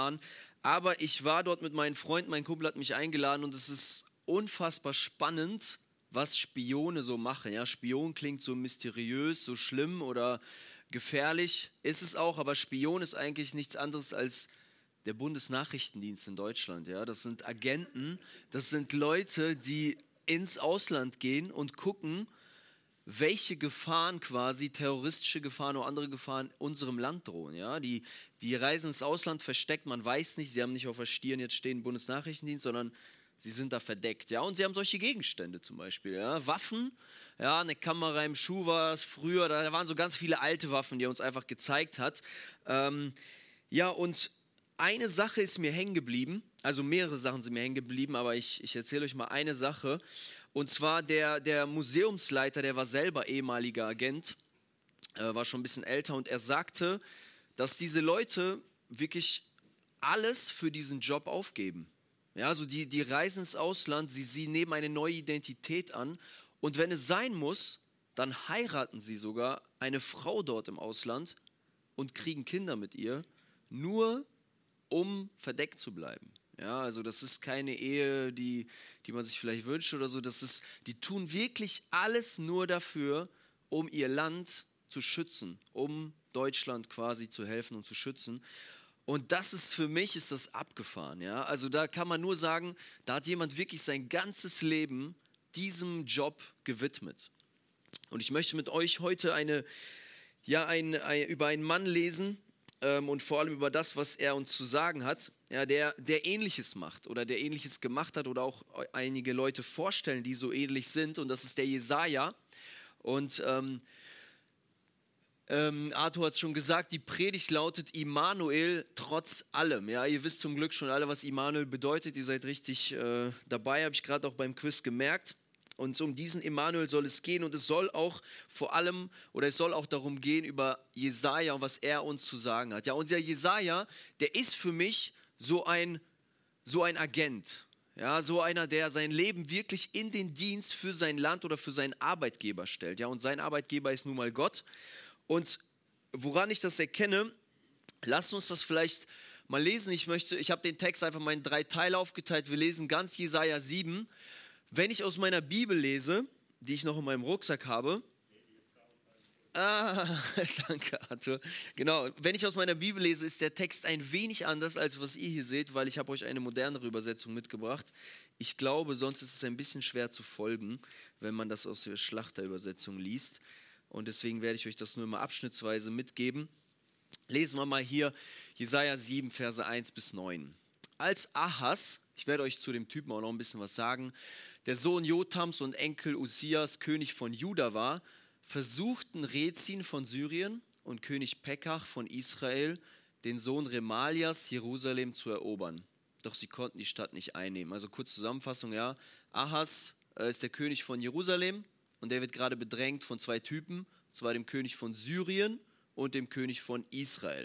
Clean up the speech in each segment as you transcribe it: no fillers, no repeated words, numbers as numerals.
Aber ich war dort mit meinen Freunden, mein Kumpel hat mich eingeladen und es ist unfassbar spannend, was Spione so machen. Ja, Spion klingt so mysteriös, so schlimm oder gefährlich, ist es auch, aber Spion ist eigentlich nichts anderes als der Bundesnachrichtendienst in Deutschland. Ja, das sind Agenten, das sind Leute, die ins Ausland gehen und gucken, welche Gefahren quasi, terroristische Gefahren oder andere Gefahren unserem Land drohen. Ja? Die reisen ins Ausland versteckt, man weiß nicht, sie haben nicht auf der Stirn jetzt stehen Bundesnachrichtendienst, sondern sie sind da verdeckt. Ja? Und sie haben solche Gegenstände zum Beispiel. Ja? Waffen, ja, eine Kamera im Schuh war es früher, da waren so ganz viele alte Waffen, die er uns einfach gezeigt hat. Ja, und eine Sache ist mir hängen geblieben, also mehrere Sachen sind mir hängen geblieben, aber ich erzähle euch mal eine Sache. Und zwar der Museumsleiter, der war selber ehemaliger Agent, war schon ein bisschen älter und er sagte, dass diese Leute wirklich alles für diesen Job aufgeben. Ja, also die reisen ins Ausland, sie nehmen eine neue Identität an und wenn es sein muss, dann heiraten sie sogar eine Frau dort im Ausland und kriegen Kinder mit ihr, nur um verdeckt zu bleiben. Ja, also das ist keine Ehe, die man sich vielleicht wünscht oder so. Die tun wirklich alles nur dafür, um ihr Land zu schützen, um Deutschland quasi zu helfen und zu schützen. Und das ist für mich, ist das abgefahren. Ja? Also da kann man nur sagen, da hat jemand wirklich sein ganzes Leben diesem Job gewidmet. Und ich möchte mit euch heute über einen Mann lesen, und vor allem über das, was er uns zu sagen hat, ja, der Ähnliches macht oder der Ähnliches gemacht hat oder auch einige Leute vorstellen, die so ähnlich sind, und das ist der Jesaja. Und Arthur hat es schon gesagt, die Predigt lautet Immanuel trotz allem. Ja, ihr wisst zum Glück schon alle, was Immanuel bedeutet, ihr seid richtig dabei, habe ich gerade auch beim Quiz gemerkt. Und um diesen Immanuel soll es gehen und es soll auch darum gehen über Jesaja und was er uns zu sagen hat. Ja, unser Jesaja, der ist für mich so ein Agent. Ja, so einer, der sein Leben wirklich in den Dienst für sein Land oder für seinen Arbeitgeber stellt. Ja, und sein Arbeitgeber ist nun mal Gott. Und woran ich das erkenne, lasst uns das vielleicht mal lesen. Ich habe den Text einfach mal in 3 Teile aufgeteilt. Wir lesen ganz Jesaja 7. Wenn ich aus meiner Bibel lese, die ich noch in meinem Rucksack habe, danke Arthur, genau, wenn ich aus meiner Bibel lese, ist der Text ein wenig anders, als was ihr hier seht, weil ich habe euch eine modernere Übersetzung mitgebracht. Ich glaube, sonst ist es ein bisschen schwer zu folgen, wenn man das aus der Schlachterübersetzung liest, und deswegen werde ich euch das nur immer abschnittsweise mitgeben. Lesen wir mal hier Jesaja 7, Verse 1 bis 9. Als Ahas, ich werde euch zu dem Typen auch noch ein bisschen was sagen, der Sohn Jotams und Enkel Uzias König von Juda war, versuchten Rezin von Syrien und König Pekach von Israel, den Sohn Remalias, Jerusalem zu erobern. Doch sie konnten die Stadt nicht einnehmen. Also kurz Zusammenfassung, ja. Ahas ist der König von Jerusalem und der wird gerade bedrängt von 2 Typen, und zwar dem König von Syrien und dem König von Israel.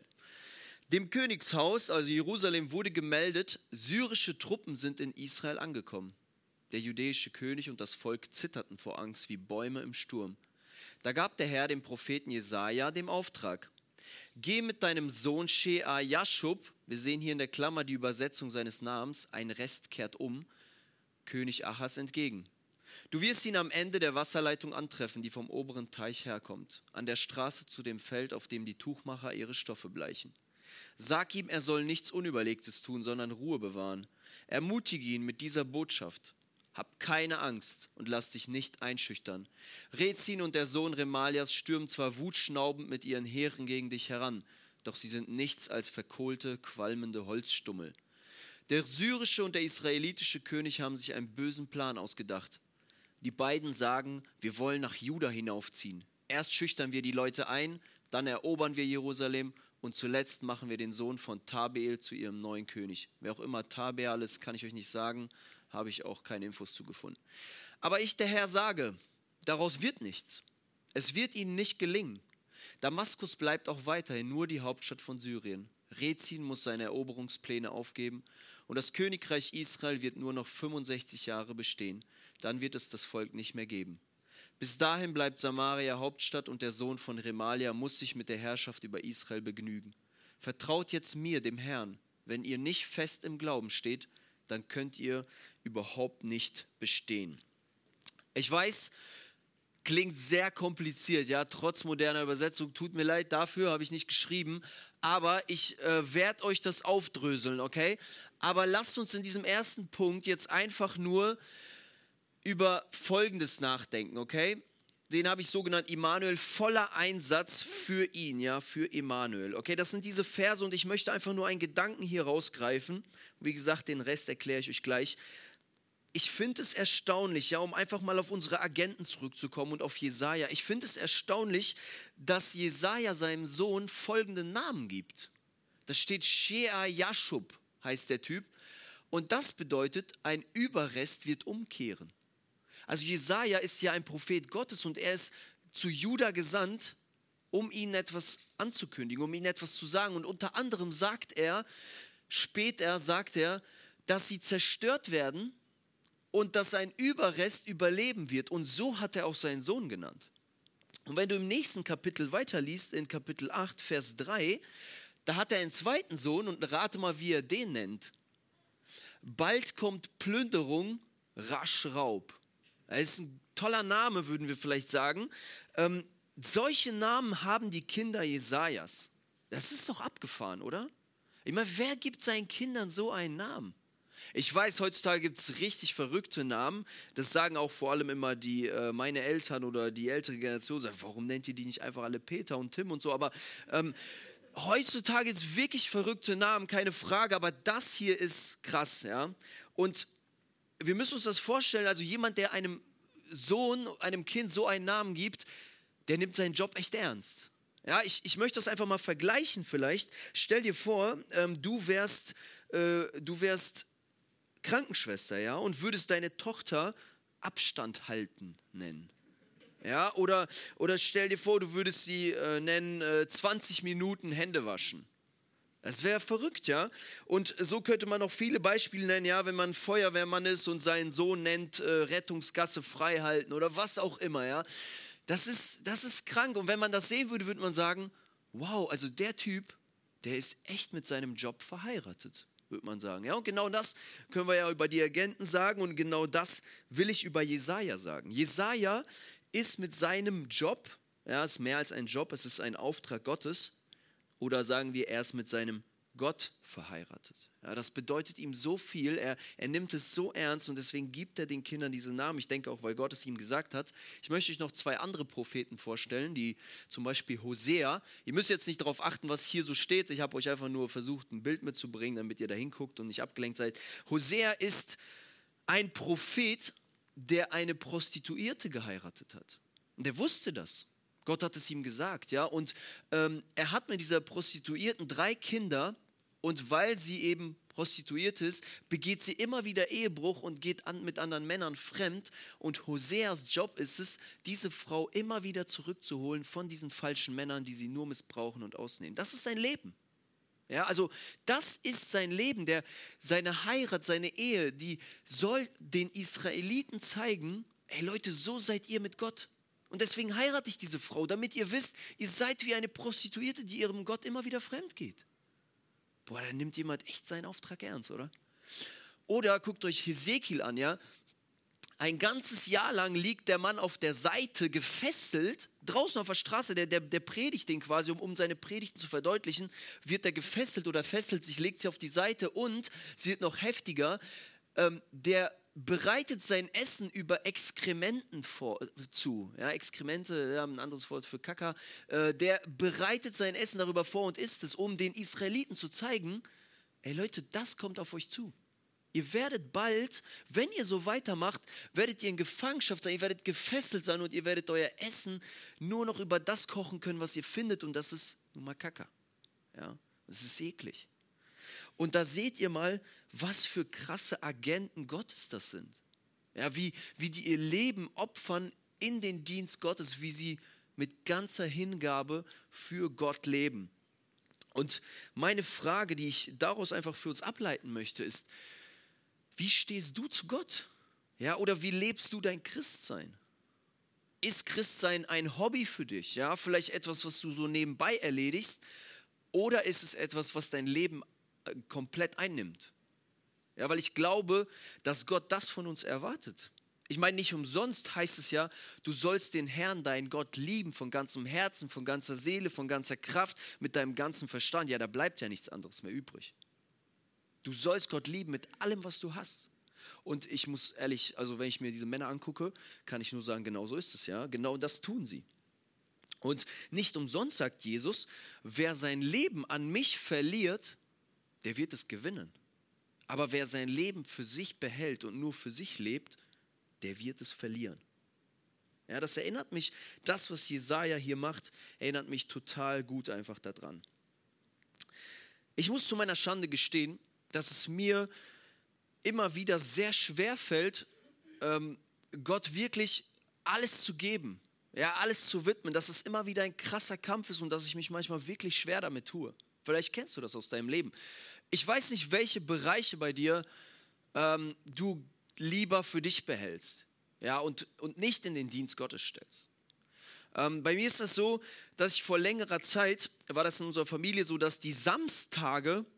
Dem Königshaus, also Jerusalem, wurde gemeldet, syrische Truppen sind in Israel angekommen. Der jüdische König und das Volk zitterten vor Angst wie Bäume im Sturm. Da gab der Herr dem Propheten Jesaja den Auftrag: Geh mit deinem Sohn Shear-Jashub, wir sehen hier in der Klammer die Übersetzung seines Namens, ein Rest kehrt um, König Ahas entgegen. Du wirst ihn am Ende der Wasserleitung antreffen, die vom oberen Teich herkommt, an der Straße zu dem Feld, auf dem die Tuchmacher ihre Stoffe bleichen. Sag ihm, er soll nichts Unüberlegtes tun, sondern Ruhe bewahren. Ermutige ihn mit dieser Botschaft. Hab keine Angst und lass dich nicht einschüchtern. Rezin und der Sohn Remalias stürmen zwar wutschnaubend mit ihren Heeren gegen dich heran, doch sie sind nichts als verkohlte, qualmende Holzstummel. Der syrische und der israelitische König haben sich einen bösen Plan ausgedacht. Die beiden sagen, wir wollen nach Juda hinaufziehen. Erst schüchtern wir die Leute ein, dann erobern wir Jerusalem und zuletzt machen wir den Sohn von Tabeel zu ihrem neuen König. Wer auch immer Tabeel ist, kann ich euch nicht sagen, habe ich auch keine Infos zu gefunden. Aber ich, der Herr, sage, daraus wird nichts. Es wird ihnen nicht gelingen. Damaskus bleibt auch weiterhin nur die Hauptstadt von Syrien. Rezin muss seine Eroberungspläne aufgeben und das Königreich Israel wird nur noch 65 Jahre bestehen. Dann wird es das Volk nicht mehr geben. Bis dahin bleibt Samaria Hauptstadt und der Sohn von Remalia muss sich mit der Herrschaft über Israel begnügen. Vertraut jetzt mir, dem Herrn. wenn ihr nicht fest im Glauben steht, dann könnt ihr überhaupt nicht bestehen. Ich weiß, klingt sehr kompliziert, ja, trotz moderner Übersetzung. Tut mir leid, dafür habe ich nicht geschrieben. Aber ich werde euch das aufdröseln, okay? Aber lasst uns in diesem ersten Punkt jetzt einfach nur über Folgendes nachdenken, okay? Den habe ich so genannt, Immanuel, voller Einsatz für ihn, ja, für Immanuel. Okay, das sind diese Verse und ich möchte einfach nur einen Gedanken hier rausgreifen. Wie gesagt, den Rest erkläre ich euch gleich. Ich finde es erstaunlich, ja, um einfach mal auf unsere Agenten zurückzukommen und auf Jesaja. Ich finde es erstaunlich, dass Jesaja seinem Sohn folgenden Namen gibt. Da steht Shear-Jashub, heißt der Typ. Und das bedeutet, ein Überrest wird umkehren. Also Jesaja ist ja ein Prophet Gottes und er ist zu Juda gesandt, um ihnen etwas anzukündigen, um ihnen etwas zu sagen. Und unter anderem sagt er, dass sie zerstört werden und dass ein Überrest überleben wird. Und so hat er auch seinen Sohn genannt. Und wenn du im nächsten Kapitel weiterliest, in Kapitel 8, Vers 3, da hat er einen zweiten Sohn und rate mal, wie er den nennt. Bald kommt Plünderung, rasch Raub. Das ist ein toller Name, würden wir vielleicht sagen. Solche Namen haben die Kinder Jesajas. Das ist doch abgefahren, oder? Ich meine, wer gibt seinen Kindern so einen Namen? Ich weiß, heutzutage gibt es richtig verrückte Namen. Das sagen auch vor allem immer meine Eltern oder die ältere Generation. Sagen, warum nennt ihr die nicht einfach alle Peter und Tim und so? Aber heutzutage gibt es wirklich verrückte Namen, keine Frage. Aber das hier ist krass, ja. Und wir müssen uns das vorstellen, also jemand, der einem Sohn, einem Kind so einen Namen gibt, der nimmt seinen Job echt ernst. Ja, ich möchte das einfach mal vergleichen vielleicht. Stell dir vor, du wärst Krankenschwester, ja, und würdest deine Tochter Abstand halten nennen. Ja, oder stell dir vor, du würdest sie nennen 20 Minuten Hände waschen. Das wäre verrückt, ja. Und so könnte man noch viele Beispiele nennen, ja, wenn man Feuerwehrmann ist und seinen Sohn nennt, Rettungsgasse freihalten oder was auch immer, ja. Das ist krank. Und wenn man das sehen würde, würde man sagen, wow, also der Typ, der ist echt mit seinem Job verheiratet, würde man sagen. Ja, und genau das können wir ja über die Agenten sagen und genau das will ich über Jesaja sagen. Jesaja ist mit seinem Job, ja, ist mehr als ein Job, es ist ein Auftrag Gottes, oder sagen wir, er ist mit seinem Gott verheiratet. Ja, das bedeutet ihm so viel, er nimmt es so ernst und deswegen gibt er den Kindern diese Namen. Ich denke auch, weil Gott es ihm gesagt hat. Ich möchte euch noch zwei andere Propheten vorstellen, die zum Beispiel Hosea. Ihr müsst jetzt nicht darauf achten, was hier so steht. Ich habe euch einfach nur versucht, ein Bild mitzubringen, damit ihr da hinguckt und nicht abgelenkt seid. Hosea ist ein Prophet, der eine Prostituierte geheiratet hat. Und der wusste das. Gott hat es ihm gesagt, ja, und er hat mit dieser Prostituierten 3 Kinder und weil sie eben prostituiert ist, begeht sie immer wieder Ehebruch und geht mit anderen Männern fremd und Hoseas Job ist es, diese Frau immer wieder zurückzuholen von diesen falschen Männern, die sie nur missbrauchen und ausnehmen. Das ist sein Leben. Ja, also das ist sein Leben, seine Heirat, seine Ehe, die soll den Israeliten zeigen, ey Leute, so seid ihr mit Gott. Und deswegen heirate ich diese Frau, damit ihr wisst, ihr seid wie eine Prostituierte, die ihrem Gott immer wieder fremd geht. Boah, da nimmt jemand echt seinen Auftrag ernst, oder? Oder guckt euch Hesekiel an, ja. Ein ganzes Jahr lang liegt der Mann auf der Seite gefesselt, draußen auf der Straße, der predigt den quasi, um seine Predigten zu verdeutlichen, wird er gefesselt oder fesselt sich, legt sie auf die Seite und, sie wird noch heftiger, der bereitet sein Essen über Exkrementen zu. Ja, Exkremente, ja, ein anderes Wort für Kaka. Der bereitet sein Essen darüber vor und isst es, um den Israeliten zu zeigen, ey Leute, das kommt auf euch zu. Ihr werdet bald, wenn ihr so weitermacht, werdet ihr in Gefangenschaft sein, ihr werdet gefesselt sein und ihr werdet euer Essen nur noch über das kochen können, was ihr findet und das ist nun mal Kaka. Ja, das ist eklig. Und da seht ihr mal, was für krasse Agenten Gottes das sind. Ja, wie die ihr Leben opfern in den Dienst Gottes, wie sie mit ganzer Hingabe für Gott leben. Und meine Frage, die ich daraus einfach für uns ableiten möchte, ist, wie stehst du zu Gott? Ja, oder wie lebst du dein Christsein? Ist Christsein ein Hobby für dich? Ja, vielleicht etwas, was du so nebenbei erledigst? Oder ist es etwas, was dein Leben komplett einnimmt. Ja, weil ich glaube, dass Gott das von uns erwartet. Ich meine, nicht umsonst heißt es ja, du sollst den Herrn, deinen Gott, lieben von ganzem Herzen, von ganzer Seele, von ganzer Kraft, mit deinem ganzen Verstand. Ja, da bleibt ja nichts anderes mehr übrig. Du sollst Gott lieben mit allem, was du hast. Und ich muss ehrlich, also wenn ich mir diese Männer angucke, kann ich nur sagen, genau so ist es, ja. Genau das tun sie. Und nicht umsonst sagt Jesus, wer sein Leben an mich verliert, der wird es gewinnen. Aber wer sein Leben für sich behält und nur für sich lebt, der wird es verlieren. Ja, das erinnert mich, das, was Jesaja hier macht, erinnert mich total gut einfach daran. Ich muss zu meiner Schande gestehen, dass es mir immer wieder sehr schwer fällt, Gott wirklich alles zu geben, ja, alles zu widmen, dass es immer wieder ein krasser Kampf ist und dass ich mich manchmal wirklich schwer damit tue. Vielleicht kennst du das aus deinem Leben. Ich weiß nicht, welche Bereiche bei dir du lieber für dich behältst, ja, und nicht in den Dienst Gottes stellst. Bei mir ist das so, dass ich vor längerer Zeit, war das in unserer Familie so, dass die Samstage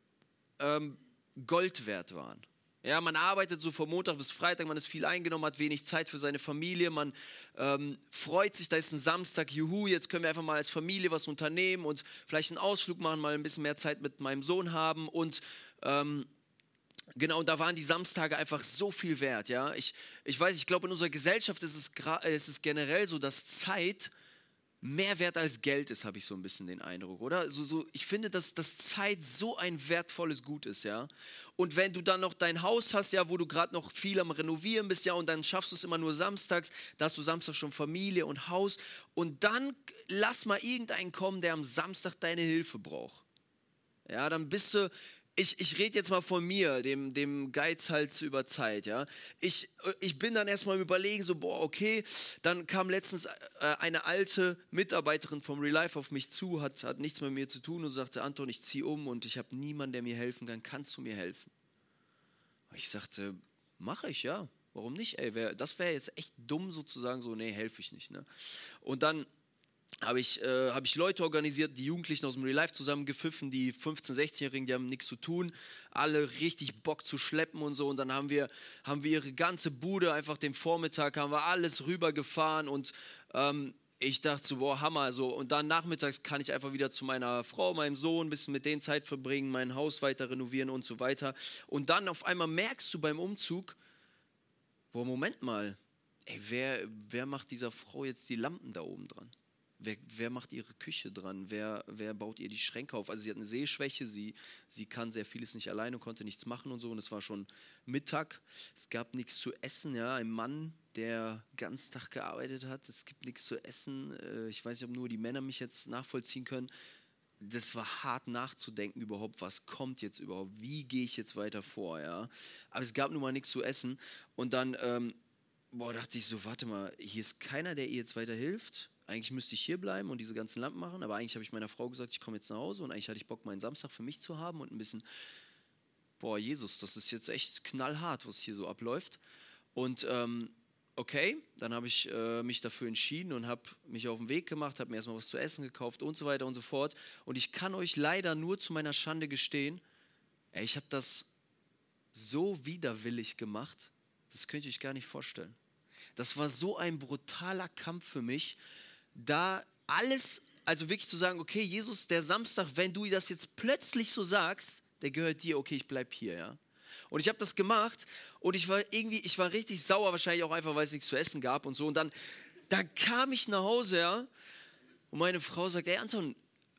Gold wert waren. Ja, man arbeitet so von Montag bis Freitag, man ist viel eingenommen, hat wenig Zeit für seine Familie, man freut sich, da ist ein Samstag, juhu, jetzt können wir einfach mal als Familie was unternehmen und vielleicht einen Ausflug machen, mal ein bisschen mehr Zeit mit meinem Sohn haben und genau, da waren die Samstage einfach so viel wert, ja. Ich weiß, ich glaube, in unserer Gesellschaft ist es generell so, dass Zeit mehr wert als Geld ist, habe ich so ein bisschen den Eindruck, oder? Ich finde, dass Zeit so ein wertvolles Gut ist, ja. Und wenn du dann noch dein Haus hast, ja, wo du gerade noch viel am Renovieren bist, ja, und dann schaffst du es immer nur samstags, da hast du Samstag schon Familie und Haus und dann lass mal irgendeinen kommen, der am Samstag deine Hilfe braucht. Ja, dann bist du... Ich rede jetzt mal von mir, dem Geizhals über Zeit, ja. Ich bin dann erstmal im Überlegen, so, boah, okay. Dann kam letztens eine alte Mitarbeiterin vom Real Life auf mich zu, hat nichts mit mir zu tun und sagte, Anton, ich ziehe um und ich habe niemanden, der mir helfen kann. Kannst du mir helfen? Ich sagte, mache ich, ja. Warum nicht? Ey, das wäre jetzt echt dumm sozusagen, so, nee, helfe ich nicht, ne? Und dann habe ich Leute organisiert, die Jugendlichen aus dem Real Life zusammengepfiffen, die 15-, 16-Jährigen, die haben nichts zu tun, alle richtig Bock zu schleppen und so und dann haben wir ihre ganze Bude, einfach den Vormittag, haben wir alles rübergefahren und ich dachte so, boah, Hammer, so und dann nachmittags kann ich einfach wieder zu meiner Frau, meinem Sohn, ein bisschen mit denen Zeit verbringen, mein Haus weiter renovieren und so weiter und dann auf einmal merkst du beim Umzug, boah, Moment mal, ey, wer macht dieser Frau jetzt die Lampen da oben dran? Wer macht ihre Küche dran? Wer baut ihr die Schränke auf? Also sie hat eine Sehschwäche, sie kann sehr vieles nicht alleine und konnte nichts machen und so. Und es war schon Mittag, es gab nichts zu essen. Ja? Ein Mann, der den ganzen Tag gearbeitet hat, es gibt nichts zu essen. Ich weiß nicht, ob nur die Männer mich jetzt nachvollziehen können. Das war hart nachzudenken überhaupt, was kommt jetzt überhaupt? Wie gehe ich jetzt weiter vor? Ja? Aber es gab nun mal nichts zu essen. Und dann dachte ich so, warte mal, hier ist keiner, der ihr jetzt weiterhilft. Eigentlich müsste ich hier bleiben und diese ganzen Lampen machen, aber eigentlich habe ich meiner Frau gesagt, ich komme jetzt nach Hause und eigentlich hatte ich Bock, meinen Samstag für mich zu haben und ein bisschen, boah, Jesus, das ist jetzt echt knallhart, was hier so abläuft. Und okay, dann habe ich mich dafür entschieden und habe mich auf den Weg gemacht, habe mir erstmal was zu essen gekauft und so weiter und so fort. Und ich kann euch leider nur zu meiner Schande gestehen, ich habe das so widerwillig gemacht, das könnt ihr euch gar nicht vorstellen. Das war so ein brutaler Kampf für mich, da alles, also wirklich zu sagen, okay, Jesus, der Samstag, wenn du das jetzt plötzlich so sagst, der gehört dir, okay, ich bleib hier, ja. Und ich habe das gemacht und ich war richtig sauer, wahrscheinlich auch einfach, weil es nichts zu essen gab und so. Und dann kam ich nach Hause, ja, und meine Frau sagt, ey Anton,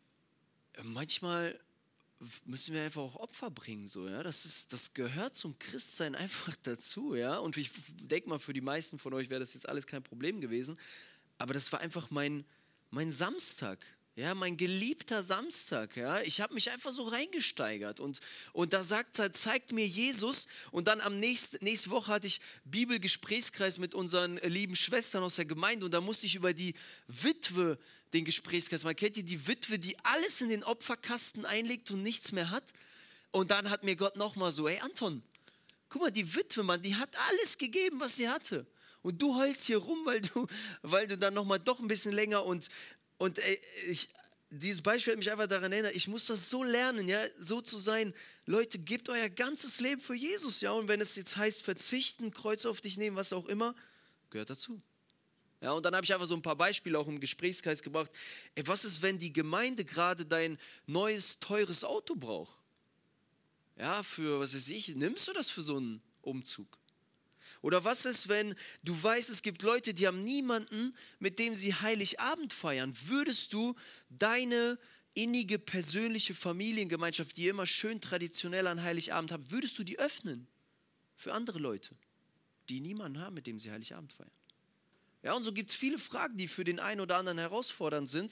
manchmal müssen wir einfach auch Opfer bringen, so, ja. Das gehört zum Christsein einfach dazu, ja. Und ich denke mal, für die meisten von euch wäre das jetzt alles kein Problem gewesen. Aber das war einfach mein Samstag, ja, mein geliebter Samstag, ja. Ich habe mich einfach so reingesteigert und da zeigt mir Jesus und dann nächste Woche hatte ich Bibelgesprächskreis mit unseren lieben Schwestern aus der Gemeinde und da musste ich über die Witwe den Gesprächskreis machen. Kennt ihr die Witwe, die alles in den Opferkasten einlegt und nichts mehr hat? Und dann hat mir Gott nochmal so, ey Anton, guck mal, die Witwe, Mann, die hat alles gegeben, was sie hatte. Und du heulst hier rum, weil du dann nochmal doch ein bisschen länger und dieses Beispiel hat mich einfach daran erinnert, ich muss das so lernen, ja, so zu sein. Leute, gebt euer ganzes Leben für Jesus, ja, und wenn es jetzt heißt, verzichten, Kreuz auf dich nehmen, was auch immer, gehört dazu. Ja, und dann habe ich einfach so ein paar Beispiele auch im Gesprächskreis gebracht. Ey, was ist, wenn die Gemeinde gerade dein neues, teures Auto braucht? Ja, für, was weiß ich, nimmst du das für so einen Umzug? Oder was ist, wenn du weißt, es gibt Leute, die haben niemanden, mit dem sie Heiligabend feiern? Würdest du deine innige, persönliche Familiengemeinschaft, die ihr immer schön traditionell an Heiligabend habt, würdest du die öffnen für andere Leute, die niemanden haben, mit dem sie Heiligabend feiern? Ja, und so gibt es viele Fragen, die für den einen oder anderen herausfordernd sind.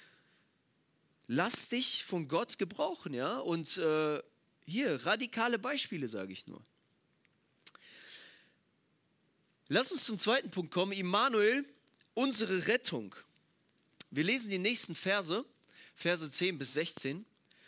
Lass dich von Gott gebrauchen, ja? Und hier, radikale Beispiele, sage ich nur. Lass uns zum zweiten Punkt kommen. Immanuel, unsere Rettung. Wir lesen die nächsten Verse 10 bis 16.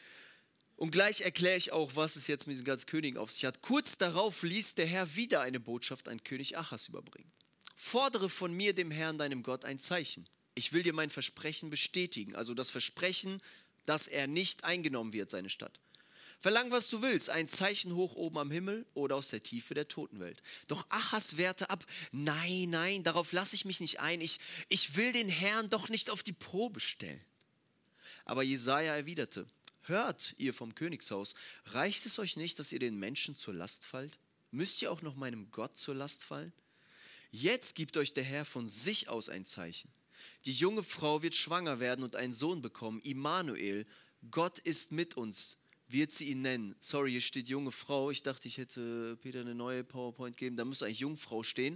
Und gleich erkläre ich auch, was es jetzt mit diesen ganzen Königen auf sich hat. Kurz darauf ließ der Herr wieder eine Botschaft an König Achaz überbringen. Fordere von mir, dem Herrn, deinem Gott, ein Zeichen. Ich will dir mein Versprechen bestätigen. Also das Versprechen, dass er nicht eingenommen wird, seine Stadt. Verlang, was du willst, ein Zeichen hoch oben am Himmel oder aus der Tiefe der Totenwelt. Doch Achaz wehrte ab. Nein, darauf lasse ich mich nicht ein. Ich will den Herrn doch nicht auf die Probe stellen. Aber Jesaja erwiderte, hört ihr vom Königshaus, reicht es euch nicht, dass ihr den Menschen zur Last fallt? Müsst ihr auch noch meinem Gott zur Last fallen? Jetzt gibt euch der Herr von sich aus ein Zeichen. Die junge Frau wird schwanger werden und einen Sohn bekommen, Immanuel. Gott ist mit uns, wird sie ihn nennen. Sorry, hier steht junge Frau. Ich dachte, ich hätte Peter eine neue PowerPoint geben. Da müsste eigentlich Jungfrau stehen.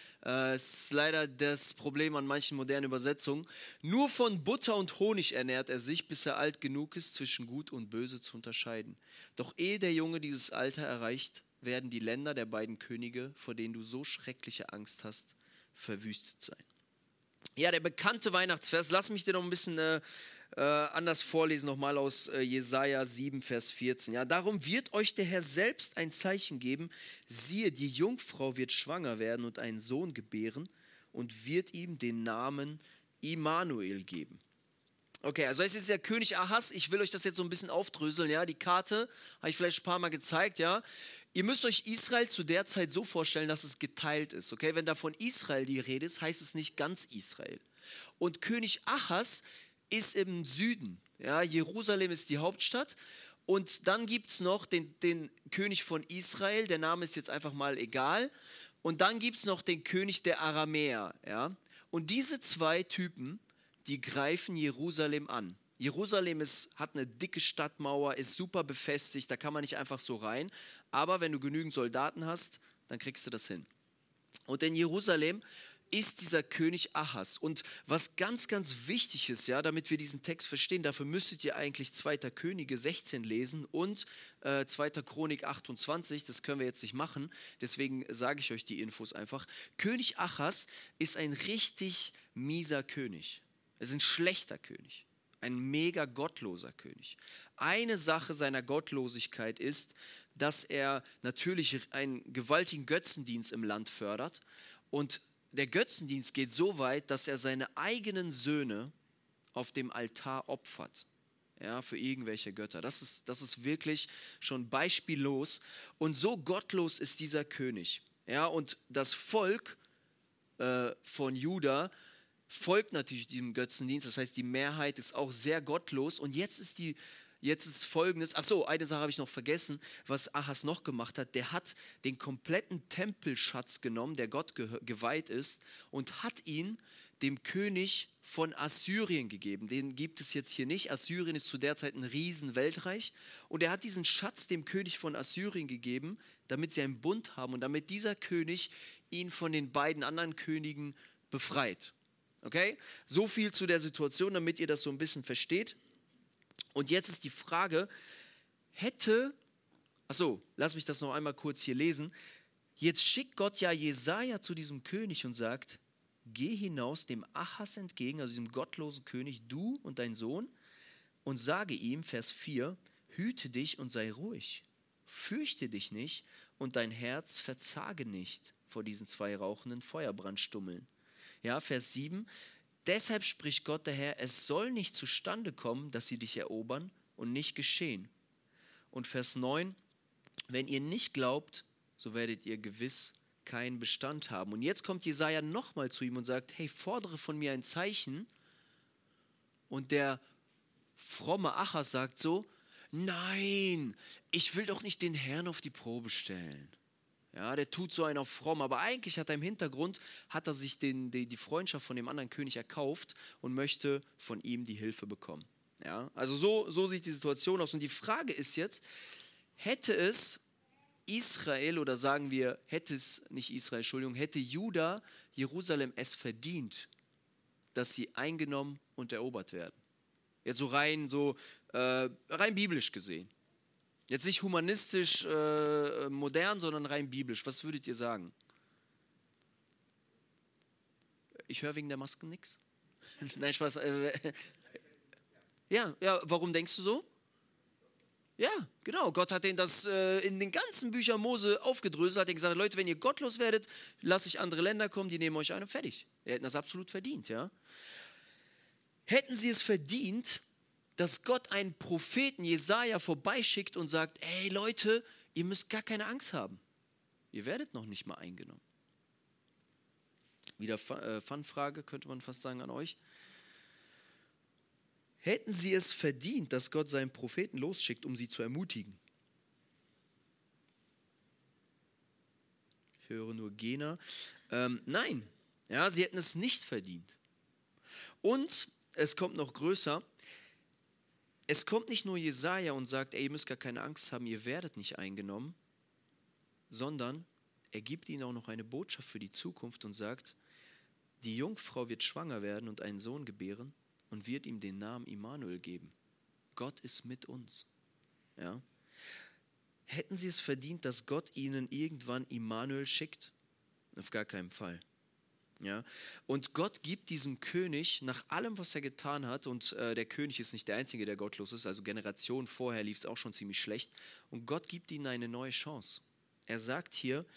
Ist leider das Problem an manchen modernen Übersetzungen. Nur von Butter und Honig ernährt er sich, bis er alt genug ist, zwischen Gut und Böse zu unterscheiden. Doch ehe der Junge dieses Alter erreicht, werden die Länder der beiden Könige, vor denen du so schreckliche Angst hast, verwüstet sein. Ja, der bekannte Weihnachtsvers. Lass mich dir noch ein bisschen anders vorlesen, nochmal aus Jesaja 7, Vers 14. Ja, darum wird euch der Herr selbst ein Zeichen geben. Siehe, die Jungfrau wird schwanger werden und einen Sohn gebären und wird ihm den Namen Immanuel geben. Okay, also das ist jetzt der König Ahas. Ich will euch das jetzt so ein bisschen aufdröseln. Ja, die Karte habe ich vielleicht ein paar Mal gezeigt. Ja, ihr müsst euch Israel zu der Zeit so vorstellen, dass es geteilt ist. Okay, wenn da von Israel die Rede ist, heißt es nicht ganz Israel. Und König Ahas ist im Süden. Ja, Jerusalem ist die Hauptstadt. Und dann gibt es noch den König von Israel. Der Name ist jetzt einfach mal egal. Und dann gibt es noch den König der Aramäer. Ja, und diese zwei Typen, die greifen Jerusalem an. Jerusalem hat eine dicke Stadtmauer, ist super befestigt, da kann man nicht einfach so rein. Aber wenn du genügend Soldaten hast, dann kriegst du das hin. Und in Jerusalem ist dieser König Ahas. Und was ganz, ganz wichtig ist, ja, damit wir diesen Text verstehen, dafür müsstet ihr eigentlich 2. Könige 16 lesen und 2. Chronik 28, das können wir jetzt nicht machen, deswegen sage ich euch die Infos einfach. König Ahas ist ein richtig mieser König. Er ist ein schlechter König, ein mega gottloser König. Eine Sache seiner Gottlosigkeit ist, dass er natürlich einen gewaltigen Götzendienst im Land fördert. Und der Götzendienst geht so weit, dass er seine eigenen Söhne auf dem Altar opfert, ja, für irgendwelche Götter. Das ist wirklich schon beispiellos. Und so gottlos ist dieser König. Ja, und das Volk von Juda folgt natürlich diesem Götzendienst, das heißt, die Mehrheit ist auch sehr gottlos. Und jetzt ist Folgendes, ach so, eine Sache habe ich noch vergessen, was Ahas noch gemacht hat, der hat den kompletten Tempelschatz genommen, der Gott geweiht ist, und hat ihn dem König von Assyrien gegeben. Den gibt es jetzt hier nicht. Assyrien ist zu der Zeit ein Riesenweltreich. Und er hat diesen Schatz dem König von Assyrien gegeben, damit sie einen Bund haben und damit dieser König ihn von den beiden anderen Königen befreit. Okay? So viel zu der Situation, damit ihr das so ein bisschen versteht. Und jetzt ist die Frage, lass mich das noch einmal kurz hier lesen. Jetzt schickt Gott ja Jesaja zu diesem König und sagt, geh hinaus dem Ahas entgegen, also diesem gottlosen König, du und dein Sohn, und sage ihm, Vers 4, hüte dich und sei ruhig, fürchte dich nicht und dein Herz verzage nicht vor diesen zwei rauchenden Feuerbrandstummeln. Ja, Vers 7, Deshalb spricht Gott der Herr, es soll nicht zustande kommen, dass sie dich erobern und nicht geschehen. Und Vers 9, wenn ihr nicht glaubt, so werdet ihr gewiss keinen Bestand haben. Und jetzt kommt Jesaja nochmal zu ihm und sagt, hey, fordere von mir ein Zeichen. Und der fromme Achaz sagt so, nein, ich will doch nicht den Herrn auf die Probe stellen. Ja, der tut so einen auf fromm, aber eigentlich hat er im Hintergrund, hat er sich die Freundschaft von dem anderen König erkauft und möchte von ihm die Hilfe bekommen. Ja, also so sieht die Situation aus. Und die Frage ist jetzt, hätte es Israel, oder sagen wir, hätte es nicht Israel, Entschuldigung, hätte Juda, Jerusalem es verdient, dass sie eingenommen und erobert werden? Jetzt rein biblisch gesehen. Jetzt nicht humanistisch, modern, sondern rein biblisch. Was würdet ihr sagen? Ich höre wegen der Masken nichts. Nein, Spaß. Ja, warum denkst du so? Ja, genau. Gott hat denen das in den ganzen Büchern Mose aufgedröselt, hat gesagt, Leute, wenn ihr gottlos werdet, lasse ich andere Länder kommen, die nehmen euch ein und fertig. Die hätten das absolut verdient, ja. Hätten sie es verdient, dass Gott einen Propheten, Jesaja, vorbeischickt und sagt, ey Leute, ihr müsst gar keine Angst haben. Ihr werdet noch nicht mal eingenommen. Wieder Fun-Frage, könnte man fast sagen an euch. Hätten sie es verdient, dass Gott seinen Propheten losschickt, um sie zu ermutigen? Ich höre nur Gena. Nein, ja, sie hätten es nicht verdient. Und es kommt noch größer. Es kommt nicht nur Jesaja und sagt, ey, ihr müsst gar keine Angst haben, ihr werdet nicht eingenommen, sondern er gibt ihnen auch noch eine Botschaft für die Zukunft und sagt, die Jungfrau wird schwanger werden und einen Sohn gebären und wird ihm den Namen Immanuel geben. Gott ist mit uns. Ja? Hätten sie es verdient, dass Gott ihnen irgendwann Immanuel schickt? Auf gar keinen Fall. Ja, und Gott gibt diesem König nach allem, was er getan hat, und der König ist nicht der Einzige, der gottlos ist, also Generationen vorher lief es auch schon ziemlich schlecht, und Gott gibt ihnen eine neue Chance. Er sagt hier,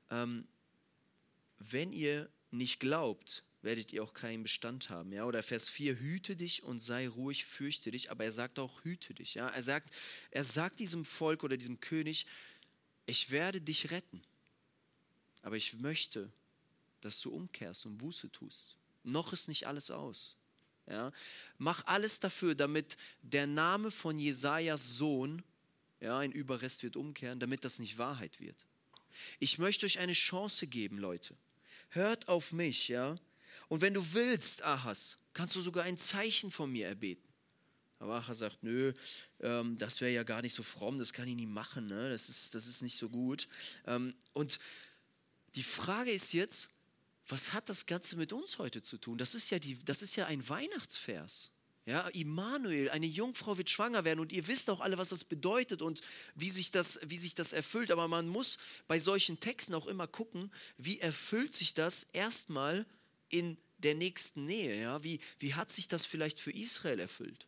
wenn ihr nicht glaubt, werdet ihr auch keinen Bestand haben. Ja? Oder Vers 4, hüte dich und sei ruhig, fürchte dich, aber er sagt auch, hüte dich. Ja? Er sagt diesem Volk oder diesem König, ich werde dich retten, aber ich möchte, dass du umkehrst und Buße tust. Noch ist nicht alles aus. Ja? Mach alles dafür, damit der Name von Jesajas Sohn, ja, ein Überrest wird umkehren, damit das nicht Wahrheit wird. Ich möchte euch eine Chance geben, Leute. Hört auf mich, ja. Und wenn du willst, Ahas, kannst du sogar ein Zeichen von mir erbeten. Aber Ahas sagt, nö, das wäre ja gar nicht so fromm, das kann ich nie machen, ne? Das ist nicht so gut. Und die Frage ist jetzt, was hat das Ganze mit uns heute zu tun? Das ist ja ein Weihnachtsvers. Ja, Immanuel, eine Jungfrau wird schwanger werden und ihr wisst auch alle, was das bedeutet und wie sich das erfüllt. Aber man muss bei solchen Texten auch immer gucken, wie erfüllt sich das erstmal in der nächsten Nähe. Ja? Wie hat sich das vielleicht für Israel erfüllt?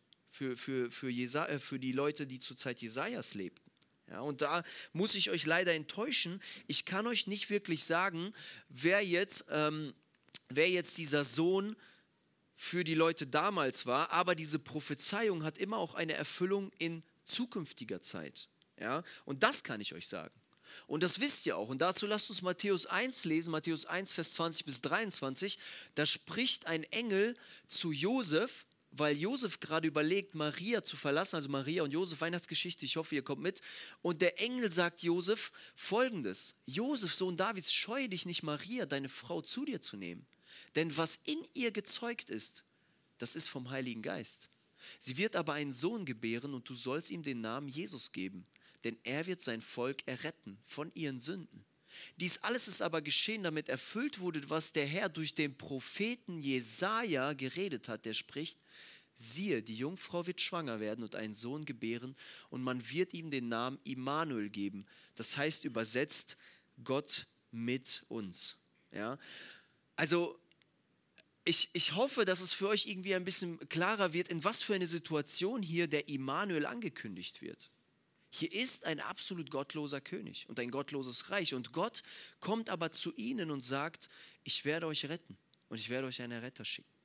Für die Leute, die zur Zeit Jesajas lebten. Ja, und da muss ich euch leider enttäuschen. Ich kann euch nicht wirklich sagen, wer jetzt dieser Sohn für die Leute damals war, aber diese Prophezeiung hat immer auch eine Erfüllung in zukünftiger Zeit. Ja, und das kann ich euch sagen. Und das wisst ihr auch. Und dazu lasst uns Matthäus 1 lesen, Matthäus 1, Vers 20 bis 23. Da spricht ein Engel zu Josef, weil Josef gerade überlegt, Maria zu verlassen, also Maria und Josef, Weihnachtsgeschichte, ich hoffe, ihr kommt mit. Und der Engel sagt Josef Folgendes: Josef, Sohn Davids, scheue dich nicht, Maria, deine Frau, zu dir zu nehmen. Denn was in ihr gezeugt ist, das ist vom Heiligen Geist. Sie wird aber einen Sohn gebären und du sollst ihm den Namen Jesus geben, denn er wird sein Volk erretten von ihren Sünden. Dies alles ist aber geschehen, damit erfüllt wurde, was der Herr durch den Propheten Jesaja geredet hat, der spricht: Siehe, die Jungfrau wird schwanger werden und einen Sohn gebären und man wird ihm den Namen Immanuel geben. Das heißt übersetzt, Gott mit uns. Ja? Also ich hoffe, dass es für euch irgendwie ein bisschen klarer wird, in was für eine Situation hier der Immanuel angekündigt wird. Hier ist ein absolut gottloser König und ein gottloses Reich. Und Gott kommt aber zu ihnen und sagt, ich werde euch retten und ich werde euch einen Retter schicken.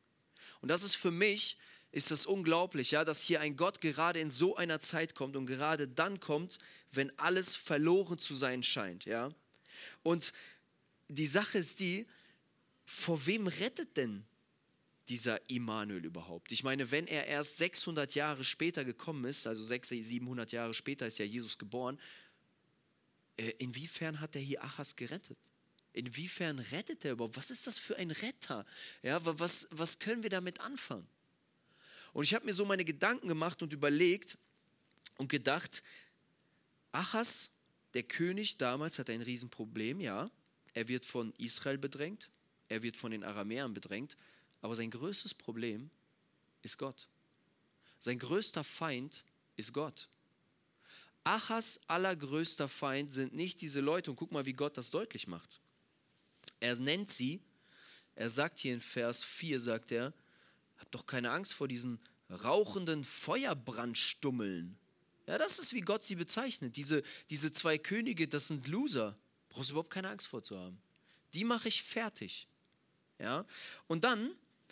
Und das ist für mich, ist das unglaublich, ja, dass hier ein Gott gerade in so einer Zeit kommt und gerade dann kommt, wenn alles verloren zu sein scheint, ja. Und die Sache ist die, vor wem rettet denn dieser Immanuel überhaupt? Ich meine, wenn er erst 600 Jahre später gekommen ist, also 600, 700 Jahre später ist ja Jesus geboren, inwiefern hat er hier Achaz gerettet? Inwiefern rettet er überhaupt? Was ist das für ein Retter? Ja, was können wir damit anfangen? Und ich habe mir so meine Gedanken gemacht und überlegt und gedacht, Achaz, der König damals, hat ein Riesenproblem, ja. Er wird von Israel bedrängt, er wird von den Aramäern bedrängt, aber sein größtes Problem ist Gott. Sein größter Feind ist Gott. Achaz allergrößter Feind sind nicht diese Leute, und guck mal, wie Gott das deutlich macht. Er nennt sie, er sagt hier in Vers 4, sagt er, habt doch keine Angst vor diesen rauchenden Feuerbrandstummeln. Ja, das ist, wie Gott sie bezeichnet. Diese zwei Könige, das sind Loser. Brauchst du überhaupt keine Angst vor zu haben. Die mache ich fertig. Ja? Und dann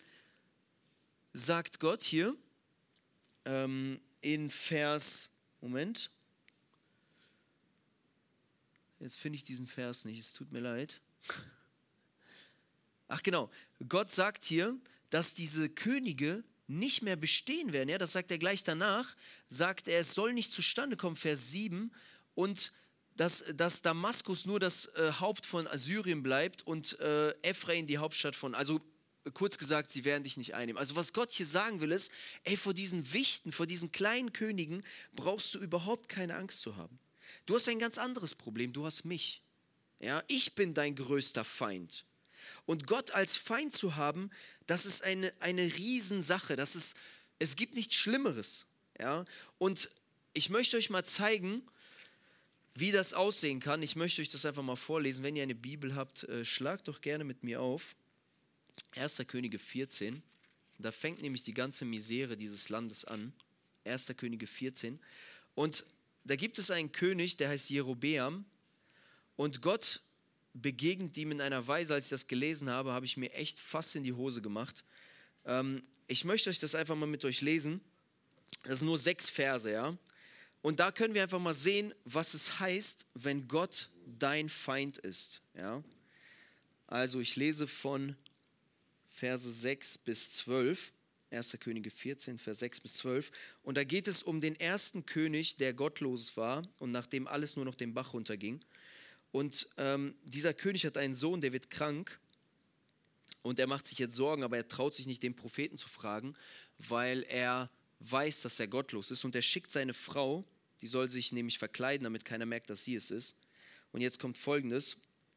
sagt Gott hier in Vers, Moment, jetzt finde ich diesen Vers nicht, es tut mir leid. Ach genau, Gott sagt hier, dass diese Könige nicht mehr bestehen werden. Ja, das sagt er gleich danach, sagt er, es soll nicht zustande kommen, Vers 7, und dass Damaskus nur das Haupt von Assyrien bleibt und Ephraim die Hauptstadt von, also kurz gesagt, sie werden dich nicht einnehmen. Also was Gott hier sagen will ist, ey, vor diesen Wichten, vor diesen kleinen Königen brauchst du überhaupt keine Angst zu haben. Du hast ein ganz anderes Problem, du hast mich. Ja, ich bin dein größter Feind. Und Gott als Feind zu haben, das ist eine Riesensache. Es gibt nichts Schlimmeres. Ja? Und ich möchte euch mal zeigen, wie das aussehen kann. Ich möchte euch das einfach mal vorlesen. Wenn ihr eine Bibel habt, schlagt doch gerne mit mir auf. 1. Könige 14. Da fängt nämlich die ganze Misere dieses Landes an. 1. Könige 14. Und da gibt es einen König, der heißt Jerobeam. Und Gott begegnet ihm in einer Weise, als ich das gelesen habe, habe ich mir echt fast in die Hose gemacht. Ich möchte euch das einfach mal mit euch lesen. Das sind nur 6 Verse, ja. Und da können wir einfach mal sehen, was es heißt, wenn Gott dein Feind ist, ja. Also ich lese von Verse 6 bis 12, 1. Könige 14, Vers 6 bis 12. Und da geht es um den ersten König, der gottlos war und nachdem alles nur noch den Bach runterging. Und dieser König hat einen Sohn, der wird krank und er macht sich jetzt Sorgen, aber er traut sich nicht, den Propheten zu fragen, weil er weiß, dass er gottlos ist. Und er schickt seine Frau, die soll sich nämlich verkleiden, damit keiner merkt, dass sie es ist. Und jetzt kommt Folgendes,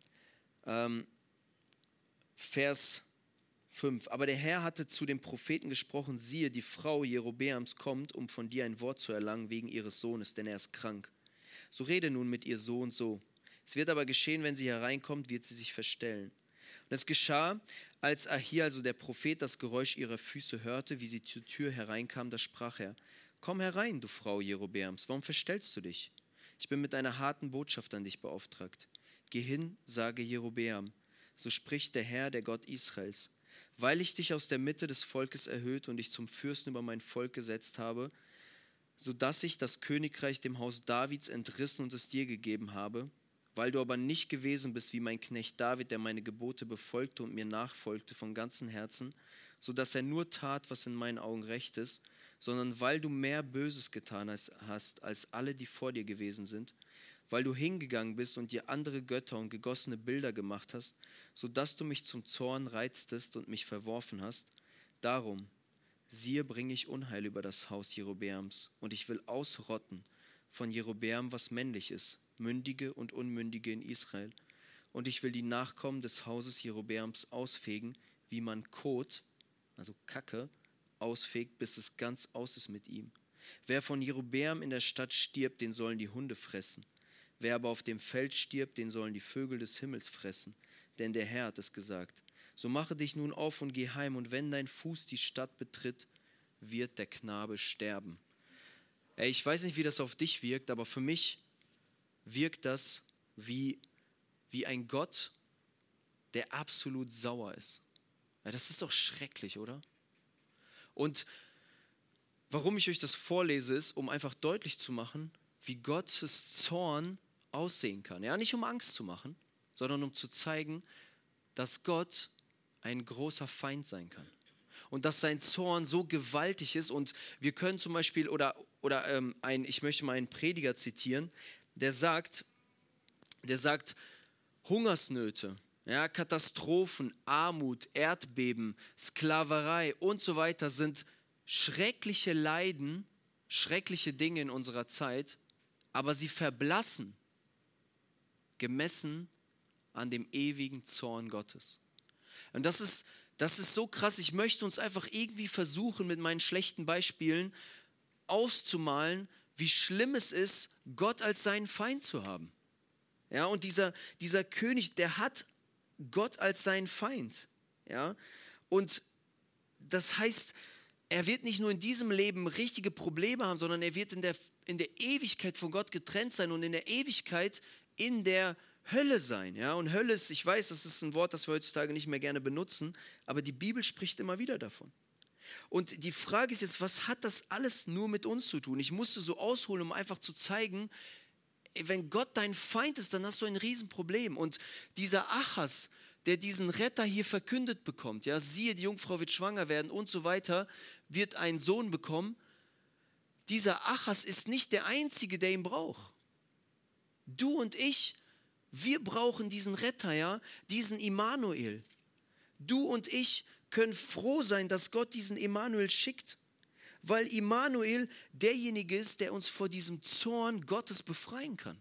Vers 5. Aber der Herr hatte zu dem Propheten gesprochen, siehe, die Frau Jerobeams kommt, um von dir ein Wort zu erlangen wegen ihres Sohnes, denn er ist krank. So rede nun mit ihr so und so. Es wird aber geschehen, wenn sie hereinkommt, wird sie sich verstellen. Und es geschah, als Ahia, also der Prophet, das Geräusch ihrer Füße hörte, wie sie zur Tür hereinkam, da sprach er, komm herein, du Frau Jerobeams, warum verstellst du dich? Ich bin mit einer harten Botschaft an dich beauftragt. Geh hin, sage Jerobeam, so spricht der Herr, der Gott Israels. Weil ich dich aus der Mitte des Volkes erhöht und dich zum Fürsten über mein Volk gesetzt habe, sodass ich das Königreich dem Haus Davids entrissen und es dir gegeben habe, weil du aber nicht gewesen bist wie mein Knecht David, der meine Gebote befolgte und mir nachfolgte von ganzem Herzen, sodass er nur tat, was in meinen Augen recht ist, sondern weil du mehr Böses getan hast als alle, die vor dir gewesen sind, weil du hingegangen bist und dir andere Götter und gegossene Bilder gemacht hast, sodass du mich zum Zorn reiztest und mich verworfen hast. Darum, siehe, bringe ich Unheil über das Haus Jerobeams, und ich will ausrotten von Jerobeam, was männlich ist, Mündige und Unmündige in Israel. Und ich will die Nachkommen des Hauses Jerobeams ausfegen, wie man Kot, also Kacke, ausfegt, bis es ganz aus ist mit ihm. Wer von Jerobeam in der Stadt stirbt, den sollen die Hunde fressen. Wer aber auf dem Feld stirbt, den sollen die Vögel des Himmels fressen. Denn der Herr hat es gesagt. So mache dich nun auf und geh heim, und wenn dein Fuß die Stadt betritt, wird der Knabe sterben. Ey, ich weiß nicht, wie das auf dich wirkt, aber für mich wirkt das wie ein Gott, der absolut sauer ist. Ja, das ist doch schrecklich, oder? Und warum ich euch das vorlese, ist, um einfach deutlich zu machen, wie Gottes Zorn aussehen kann. Ja, nicht um Angst zu machen, sondern um zu zeigen, dass Gott ein großer Feind sein kann. Und dass sein Zorn so gewaltig ist. Und wir können zum Beispiel, ich möchte mal einen Prediger zitieren, der sagt, Hungersnöte, ja, Katastrophen, Armut, Erdbeben, Sklaverei und so weiter sind schreckliche Leiden, schreckliche Dinge in unserer Zeit, aber sie verblassen, gemessen an dem ewigen Zorn Gottes. Und das ist so krass. Ich möchte uns einfach irgendwie versuchen, mit meinen schlechten Beispielen auszumalen, wie schlimm es ist, Gott als seinen Feind zu haben. Ja, und dieser König, der hat Gott als seinen Feind. Ja, und das heißt, er wird nicht nur in diesem Leben richtige Probleme haben, sondern er wird in der Ewigkeit von Gott getrennt sein und in der Ewigkeit in der Hölle sein. Ja? Und Hölle ist, ich weiß, das ist ein Wort, das wir heutzutage nicht mehr gerne benutzen, aber die Bibel spricht immer wieder davon. Und die Frage ist jetzt, was hat das alles nur mit uns zu tun? Ich musste so ausholen, um einfach zu zeigen, wenn Gott dein Feind ist, dann hast du ein Riesenproblem. Und dieser Achas, der diesen Retter hier verkündet bekommt, ja, siehe, die Jungfrau wird schwanger werden und so weiter, wird einen Sohn bekommen. Dieser Achas ist nicht der Einzige, der ihn braucht. Du und ich, wir brauchen diesen Retter, ja, diesen Immanuel. Du und ich können froh sein, dass Gott diesen Immanuel schickt, weil Immanuel derjenige ist, der uns vor diesem Zorn Gottes befreien kann.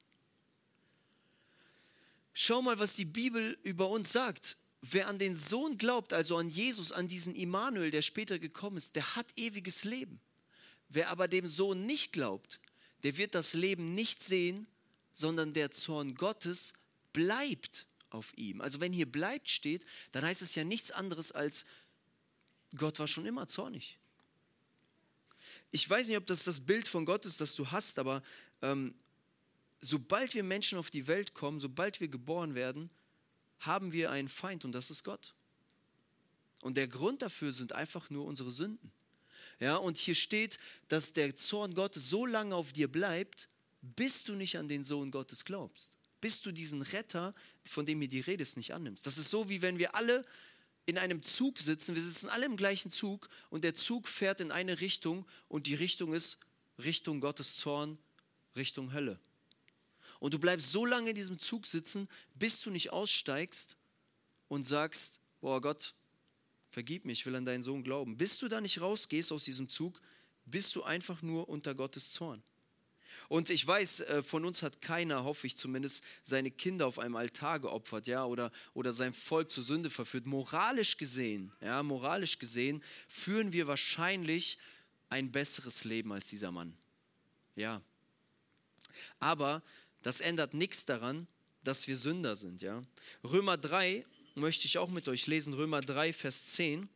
Schau mal, was die Bibel über uns sagt. Wer an den Sohn glaubt, also an Jesus, an diesen Immanuel, der später gekommen ist, der hat ewiges Leben. Wer aber dem Sohn nicht glaubt, der wird das Leben nicht sehen, sondern der Zorn Gottes bleibt auf ihm. Also wenn hier bleibt steht, dann heißt es ja nichts anderes als, Gott war schon immer zornig. Ich weiß nicht, ob das das Bild von Gott ist, das du hast, aber sobald wir Menschen auf die Welt kommen, sobald wir geboren werden, haben wir einen Feind und das ist Gott. Und der Grund dafür sind einfach nur unsere Sünden. Ja, und hier steht, dass der Zorn Gottes so lange auf dir bleibt, bis du nicht an den Sohn Gottes glaubst. Bis du diesen Retter, von dem hier die Rede ist, nicht annimmst. Das ist so, wie wenn wir alle in einem Zug sitzen. Wir sitzen alle im gleichen Zug und der Zug fährt in eine Richtung und die Richtung ist Richtung Gottes Zorn, Richtung Hölle. Und du bleibst so lange in diesem Zug sitzen, bis du nicht aussteigst und sagst, boah Gott, vergib mir, ich will an deinen Sohn glauben. Bis du da nicht rausgehst aus diesem Zug, bist du einfach nur unter Gottes Zorn. Und ich weiß, von uns hat keiner, hoffe ich zumindest, seine Kinder auf einem Altar geopfert, ja, oder sein Volk zur Sünde verführt. Moralisch gesehen führen wir wahrscheinlich ein besseres Leben als dieser Mann. Ja. Aber das ändert nichts daran, dass wir Sünder sind, ja. Römer 3 möchte ich auch mit euch lesen. Römer 3, Vers 10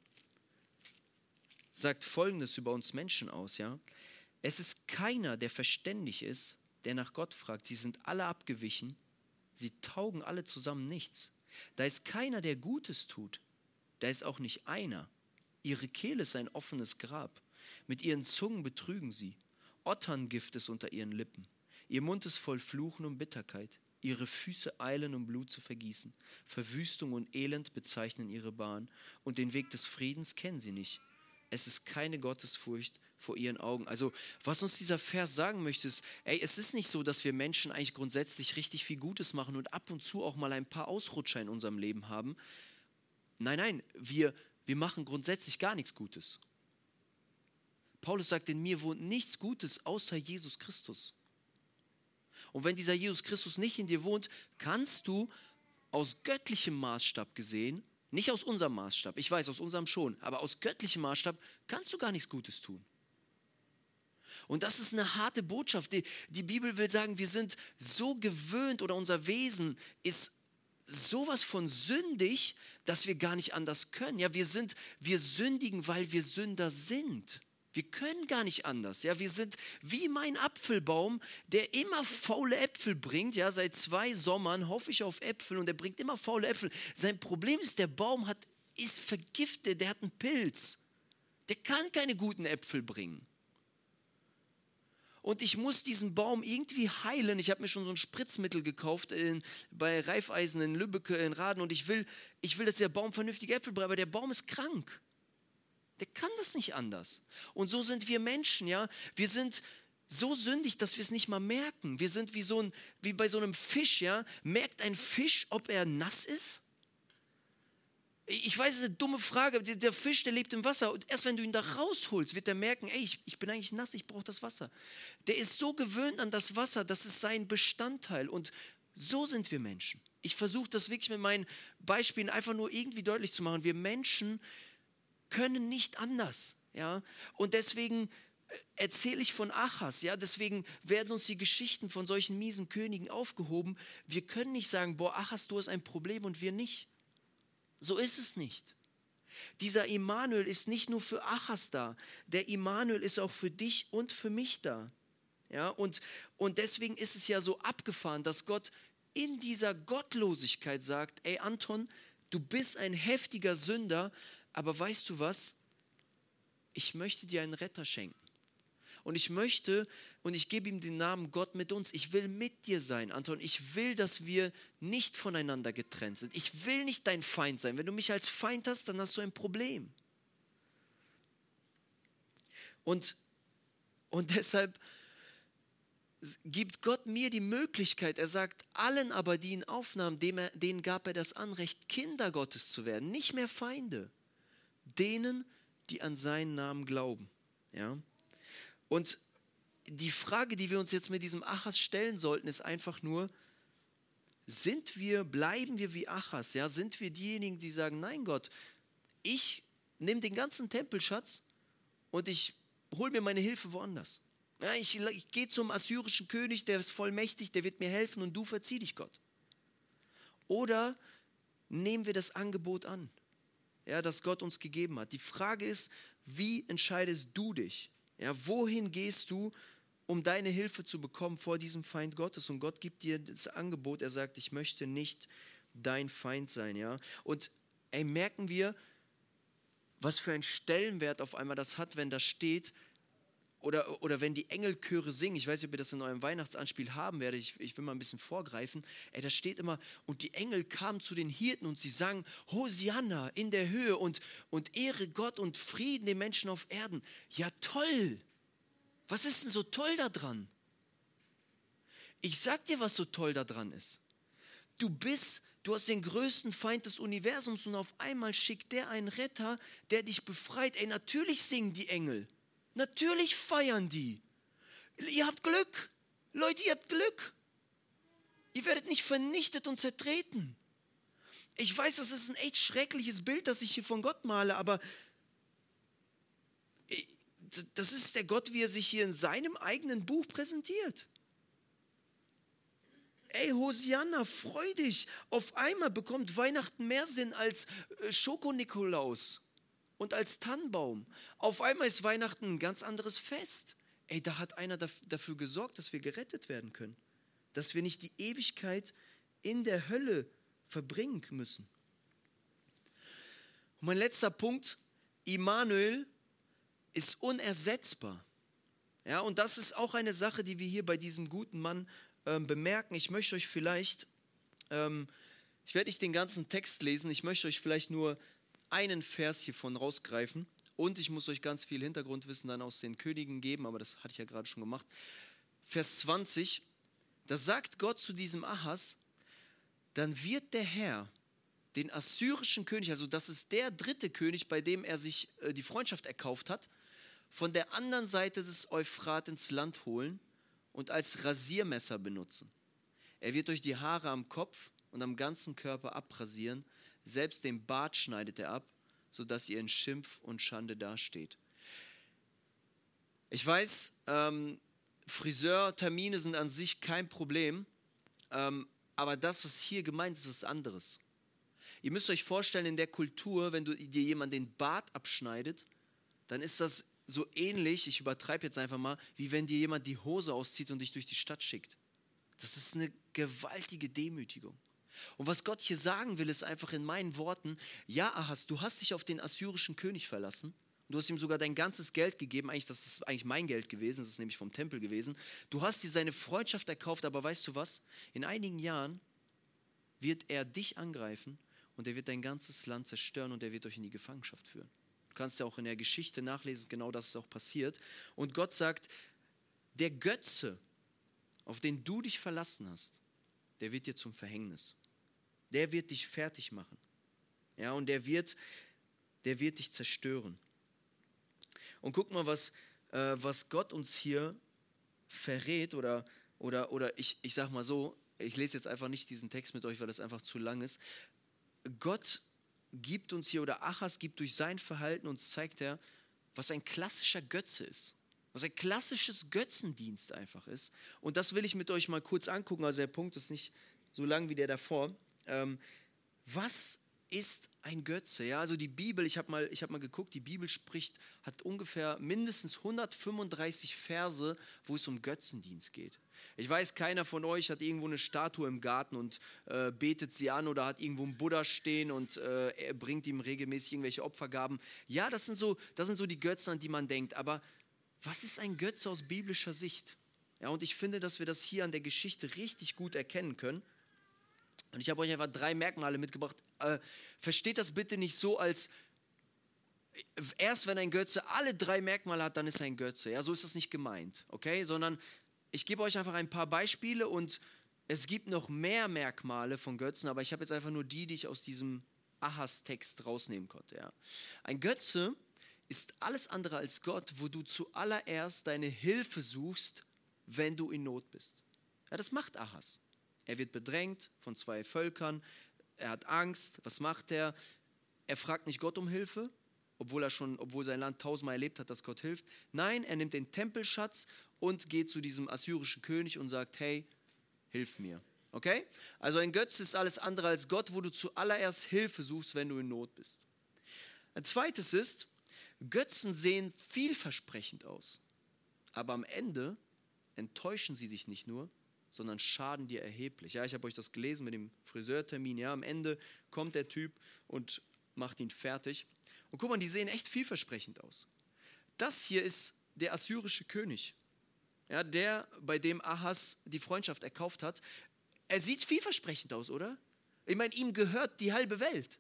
sagt Folgendes über uns Menschen aus, ja. Es ist keiner, der verständig ist, der nach Gott fragt. Sie sind alle abgewichen, sie taugen alle zusammen nichts. Da ist keiner, der Gutes tut. Da ist auch nicht einer. Ihre Kehle ist ein offenes Grab. Mit ihren Zungen betrügen sie. Otterngift ist unter ihren Lippen. Ihr Mund ist voll Fluchen und Bitterkeit. Ihre Füße eilen, um Blut zu vergießen. Verwüstung und Elend bezeichnen ihre Bahn. Und den Weg des Friedens kennen sie nicht. Es ist keine Gottesfurcht vor ihren Augen. Also, was uns dieser Vers sagen möchte, ist, es ist nicht so, dass wir Menschen eigentlich grundsätzlich richtig viel Gutes machen und ab und zu auch mal ein paar Ausrutscher in unserem Leben haben. Nein, wir machen grundsätzlich gar nichts Gutes. Paulus sagt, in mir wohnt nichts Gutes außer Jesus Christus. Und wenn dieser Jesus Christus nicht in dir wohnt, kannst du aus göttlichem Maßstab gesehen, nicht aus unserem Maßstab, ich weiß, aus unserem schon, aber aus göttlichem Maßstab kannst du gar nichts Gutes tun. Und das ist eine harte Botschaft. Die Bibel will sagen, wir sind so gewöhnt oder unser Wesen ist sowas von sündig, dass wir gar nicht anders können. Ja, wir sündigen, weil wir Sünder sind. Wir können gar nicht anders. Ja, wir sind wie mein Apfelbaum, der immer faule Äpfel bringt. Ja, seit 2 Sommern hoffe ich auf Äpfel und er bringt immer faule Äpfel. Sein Problem ist, der Baum ist vergiftet, der hat einen Pilz. Der kann keine guten Äpfel bringen. Und ich muss diesen Baum irgendwie heilen. Ich habe mir schon so ein Spritzmittel gekauft bei Raiffeisen in Lübeck, in Raden. Und ich will, dass der Baum vernünftige Äpfel bringt. Aber der Baum ist krank. Der kann das nicht anders. Und so sind wir Menschen, ja. Wir sind so sündig, dass wir es nicht mal merken. Wir sind wie bei so einem Fisch, ja. Merkt ein Fisch, ob er nass ist? Ich weiß, es ist eine dumme Frage. Der Fisch, der lebt im Wasser. Und erst wenn du ihn da rausholst, wird er merken, ey, ich bin eigentlich nass, ich brauche das Wasser. Der ist so gewöhnt an das Wasser, das ist sein Bestandteil. Und so sind wir Menschen. Ich versuche das wirklich mit meinen Beispielen einfach nur irgendwie deutlich zu machen. Wir Menschen können nicht anders. Ja? Und deswegen erzähle ich von Achaz. Ja? Deswegen werden uns die Geschichten von solchen miesen Königen aufgehoben. Wir können nicht sagen, boah, Achaz, du hast ein Problem und wir nicht. So ist es nicht. Dieser Immanuel ist nicht nur für Achaz da. Der Immanuel ist auch für dich und für mich da. Ja, und deswegen ist es ja so abgefahren, dass Gott in dieser Gottlosigkeit sagt, ey Anton, du bist ein heftiger Sünder, aber weißt du was? Ich möchte dir einen Retter schenken. Und ich gebe ihm den Namen Gott mit uns. Ich will mit dir sein, Anton. Ich will, dass wir nicht voneinander getrennt sind. Ich will nicht dein Feind sein. Wenn du mich als Feind hast, dann hast du ein Problem. Und deshalb gibt Gott mir die Möglichkeit, er sagt, allen aber, die ihn aufnahmen, denen gab er das Anrecht, Kinder Gottes zu werden, nicht mehr Feinde. Denen, die an seinen Namen glauben. Ja? Und die Frage, die wir uns jetzt mit diesem Achaz stellen sollten, ist einfach nur, bleiben wir wie Achaz? Ja? Sind wir diejenigen, die sagen, nein Gott, ich nehme den ganzen Tempelschatz und ich hole mir meine Hilfe woanders. Ja, ich gehe zum assyrischen König, der ist voll mächtig, der wird mir helfen und du verzieh dich, Gott. Oder nehmen wir das Angebot an, ja, das Gott uns gegeben hat. Die Frage ist, wie entscheidest du dich? Ja, wohin gehst du, um deine Hilfe zu bekommen vor diesem Feind Gottes? Und Gott gibt dir das Angebot, er sagt, ich möchte nicht dein Feind sein. Ja? Und merken wir, was für einen Stellenwert auf einmal das hat, wenn das steht, oder wenn die Engelchöre singen. Ich weiß nicht, ob ihr das in eurem Weihnachtsanspiel haben werdet. Ich will mal ein bisschen vorgreifen. Da steht immer, und die Engel kamen zu den Hirten und sie sangen, Hosianna in der Höhe und Ehre Gott und Frieden den Menschen auf Erden. Ja, toll. Was ist denn so toll daran? Ich sag dir, was so toll daran ist. Du hast den größten Feind des Universums und auf einmal schickt der einen Retter, der dich befreit. Natürlich singen die Engel. Natürlich feiern die. Ihr habt Glück. Leute, ihr habt Glück. Ihr werdet nicht vernichtet und zertreten. Ich weiß, das ist ein echt schreckliches Bild, das ich hier von Gott male, aber das ist der Gott, wie er sich hier in seinem eigenen Buch präsentiert. Ey, Hosianna, freu dich. Auf einmal bekommt Weihnachten mehr Sinn als Schoko-Nikolaus und als Tannenbaum. Auf einmal ist Weihnachten ein ganz anderes Fest. Ey, da hat einer dafür gesorgt, dass wir gerettet werden können. Dass wir nicht die Ewigkeit in der Hölle verbringen müssen. Und mein letzter Punkt, Immanuel ist unersetzbar. Ja, und das ist auch eine Sache, die wir hier bei diesem guten Mann bemerken. Ich möchte euch vielleicht, ich werde nicht den ganzen Text lesen, ich möchte euch vielleicht nur einen Vers hiervon rausgreifen und ich muss euch ganz viel Hintergrundwissen dann aus den Königen geben, aber das hatte ich ja gerade schon gemacht. Vers 20, da sagt Gott zu diesem Achaz, dann wird der Herr den assyrischen König, also das ist der dritte König, bei dem er sich die Freundschaft erkauft hat, von der anderen Seite des Euphrat ins Land holen und als Rasiermesser benutzen. Er wird euch die Haare am Kopf und am ganzen Körper abrasieren, selbst den Bart schneidet er ab, sodass ihr in Schimpf und Schande dasteht. Ich weiß, Friseurtermine sind an sich kein Problem, aber das, was hier gemeint ist, ist was anderes. Ihr müsst euch vorstellen, in der Kultur, wenn dir jemand den Bart abschneidet, dann ist das so ähnlich, ich übertreibe jetzt einfach mal, wie wenn dir jemand die Hose auszieht und dich durch die Stadt schickt. Das ist eine gewaltige Demütigung. Und was Gott hier sagen will, ist einfach in meinen Worten, ja, Ahas, du hast dich auf den assyrischen König verlassen Du hast ihm sogar dein ganzes Geld gegeben. Das ist eigentlich mein Geld gewesen. Das ist nämlich vom Tempel gewesen. Du hast dir seine Freundschaft erkauft. Aber weißt du was? In einigen Jahren wird er dich angreifen und er wird dein ganzes Land zerstören und er wird euch in die Gefangenschaft führen. Du kannst ja auch in der Geschichte nachlesen, genau das ist auch passiert. Und Gott sagt, der Götze, auf den du dich verlassen hast, der wird dir zum Verhängnis. Der wird dich fertig machen. Ja, und der wird dich zerstören. Und guck mal, was Gott uns hier verrät oder ich sag mal so, ich lese jetzt einfach nicht diesen Text mit euch, weil das einfach zu lang ist. Gott gibt uns hier, oder Achas gibt durch sein Verhalten uns zeigt er, was ein klassischer Götze ist. Was ein klassisches Götzendienst einfach ist. Und das will ich mit euch mal kurz angucken. Also der Punkt ist nicht so lang wie der davor. Was ist ein Götze? Ja, also die Bibel, ich hab mal geguckt, die Bibel hat ungefähr mindestens 135 Verse, wo es um Götzendienst geht. Ich weiß, keiner von euch hat irgendwo eine Statue im Garten und betet sie an oder hat irgendwo einen Buddha stehen und er bringt ihm regelmäßig irgendwelche Opfergaben. Ja, das sind so die Götzen, an die man denkt. Aber was ist ein Götze aus biblischer Sicht? Ja, und ich finde, dass wir das hier an der Geschichte richtig gut erkennen können. Und ich habe euch einfach 3 Merkmale mitgebracht. Versteht das bitte nicht so, als erst wenn ein Götze alle 3 Merkmale hat, dann ist er ein Götze. Ja, so ist das nicht gemeint, okay? Sondern ich gebe euch einfach ein paar Beispiele und es gibt noch mehr Merkmale von Götzen, aber ich habe jetzt einfach nur die ich aus diesem Ahas-Text rausnehmen konnte. Ja. Ein Götze ist alles andere als Gott, wo du zuallererst deine Hilfe suchst, wenn du in Not bist. Ja, das macht Ahas. Er wird bedrängt von 2 Völkern, er hat Angst. Was macht er? Er fragt nicht Gott um Hilfe, obwohl sein Land 1000-mal erlebt hat, dass Gott hilft. Nein, er nimmt den Tempelschatz und geht zu diesem assyrischen König und sagt, hey, hilf mir. Okay? Also ein Götze ist alles andere als Gott, wo du zuallererst Hilfe suchst, wenn du in Not bist. Ein zweites ist, Götzen sehen vielversprechend aus, aber am Ende enttäuschen sie dich nicht nur, sondern schaden dir erheblich. Ja, ich habe euch das gelesen mit dem Friseurtermin. Ja, am Ende kommt der Typ und macht ihn fertig. Und guck mal, die sehen echt vielversprechend aus. Das hier ist der assyrische König, ja, bei dem Ahas die Freundschaft erkauft hat. Er sieht vielversprechend aus, oder? Ich meine, ihm gehört die halbe Welt.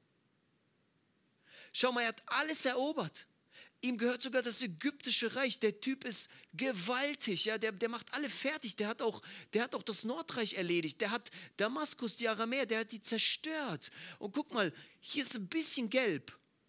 Schau mal, er hat alles erobert. Ihm gehört sogar das ägyptische Reich. Der Typ ist gewaltig. Ja? Der macht alle fertig. Der hat auch das Nordreich erledigt. Der hat Damaskus, die Aramäer, der hat die zerstört. Und guck mal, hier ist ein bisschen gelb.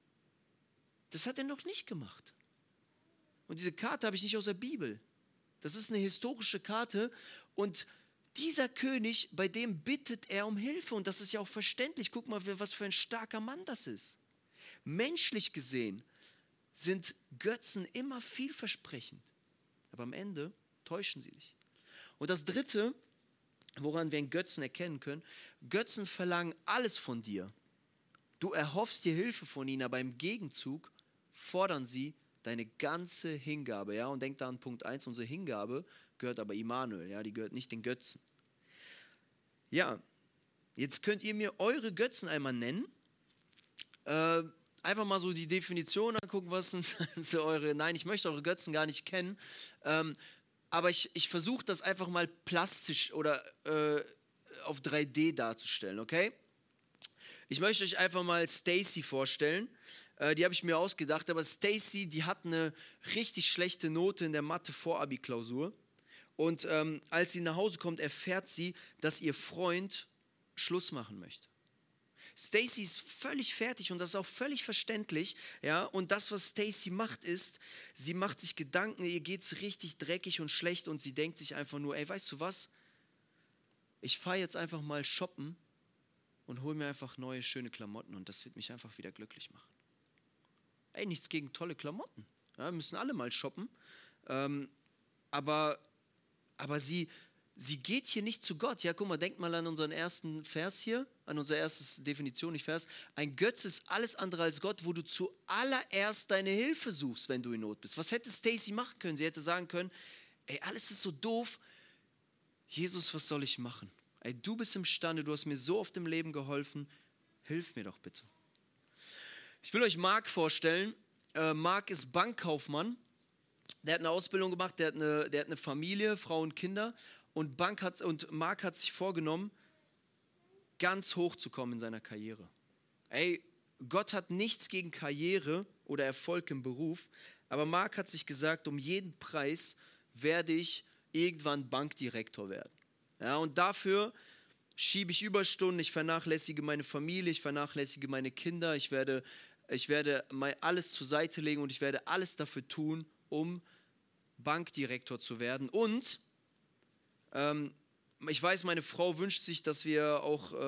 Das hat er noch nicht gemacht. Und diese Karte habe ich nicht aus der Bibel. Das ist eine historische Karte. Und dieser König, bei dem bittet er um Hilfe. Und das ist ja auch verständlich. Guck mal, was für ein starker Mann das ist. Menschlich gesehen sind Götzen immer vielversprechend. Aber am Ende täuschen sie dich. Und das Dritte, woran wir einen Götzen erkennen können, Götzen verlangen alles von dir. Du erhoffst dir Hilfe von ihnen, aber im Gegenzug fordern sie deine ganze Hingabe. Ja? Und denk da an Punkt 1, unsere Hingabe gehört aber Immanuel, ja? Die gehört nicht den Götzen. Ja, jetzt könnt ihr mir eure Götzen einmal nennen. Einfach mal so die Definition angucken, was sind so eure... Nein, ich möchte eure Götzen gar nicht kennen, aber ich versuche das einfach mal plastisch oder auf 3D darzustellen, okay? Ich möchte euch einfach mal Stacy vorstellen. Die habe ich mir ausgedacht, aber Stacy, die hat eine richtig schlechte Note in der Mathe-Vorabi-Klausur. Und als sie nach Hause kommt, erfährt sie, dass ihr Freund Schluss machen möchte. Stacy ist völlig fertig und das ist auch völlig verständlich. Ja? Und das, was Stacy macht, ist, sie macht sich Gedanken, ihr geht es richtig dreckig und schlecht und sie denkt sich einfach nur, ey, weißt du was? Ich fahre jetzt einfach mal shoppen und hole mir einfach neue, schöne Klamotten und das wird mich einfach wieder glücklich machen. Ey, nichts gegen tolle Klamotten. Ja, müssen alle mal shoppen. Aber sie geht hier nicht zu Gott. Ja, guck mal, denkt mal an unseren ersten Vers hier, an unsere erste Definition, nicht Vers. Ein Götze ist alles andere als Gott, wo du zuallererst deine Hilfe suchst, wenn du in Not bist. Was hätte Stacy machen können? Sie hätte sagen können, ey, alles ist so doof. Jesus, was soll ich machen? Ey, du bist imstande, du hast mir so oft im Leben geholfen. Hilf mir doch bitte. Ich will euch Mark vorstellen. Marc ist Bankkaufmann. Der hat eine Ausbildung gemacht, der hat eine Familie, Frau und Kinder. Und Marc hat sich vorgenommen, ganz hoch zu kommen in seiner Karriere. Ey, Gott hat nichts gegen Karriere oder Erfolg im Beruf, aber Marc hat sich gesagt, um jeden Preis werde ich irgendwann Bankdirektor werden. Ja, und dafür schiebe ich Überstunden, ich vernachlässige meine Familie, ich vernachlässige meine Kinder, ich werde alles zur Seite legen und ich werde alles dafür tun, um Bankdirektor zu werden. Und ich weiß, meine Frau wünscht sich, dass wir